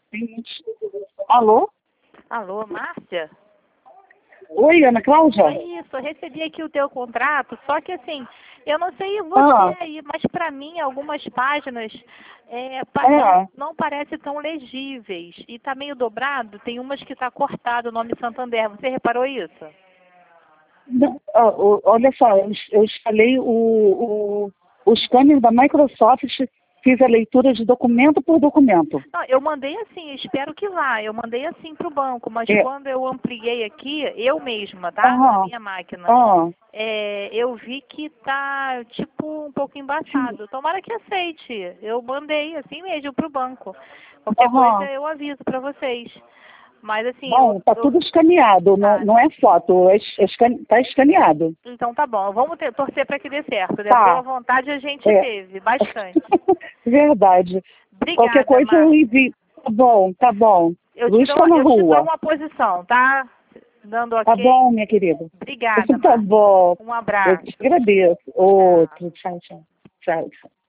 Alô? Alô, Márcia? Oi, Ana Cláudia? É isso, eu recebi aqui o teu contrato, só que assim, eu não sei você aí, mas para mim algumas páginas não parecem tão legíveis. E tá meio dobrado, tem umas que tá cortado o nome Santander. Você reparou isso? Não, olha só, eu instalei o scanner da Microsoft, fiz a leitura de documento por documento. Não, eu mandei assim, espero que vá. Eu mandei assim para o banco, mas quando eu ampliei aqui, eu mesma, tá? Na minha máquina, eu vi que tá tipo um pouco embaçado. Tomara que aceite. Eu mandei assim mesmo para o banco. Qualquer coisa eu aviso para vocês. Mas assim... Bom, tá tudo escaneado, não é foto, tá escaneado. Então tá bom, vamos torcer para que dê certo, né? Boa vontade a gente teve, bastante. Verdade. Obrigada, qualquer coisa eu envio. Tá bom. Luiz tá na rua. Eu te dou uma posição, tá? Dando ok. Tá bom, minha querida. Obrigada, Tá bom. Um abraço. Eu te agradeço. Outro. Tchau, tchau. Tchau, tchau.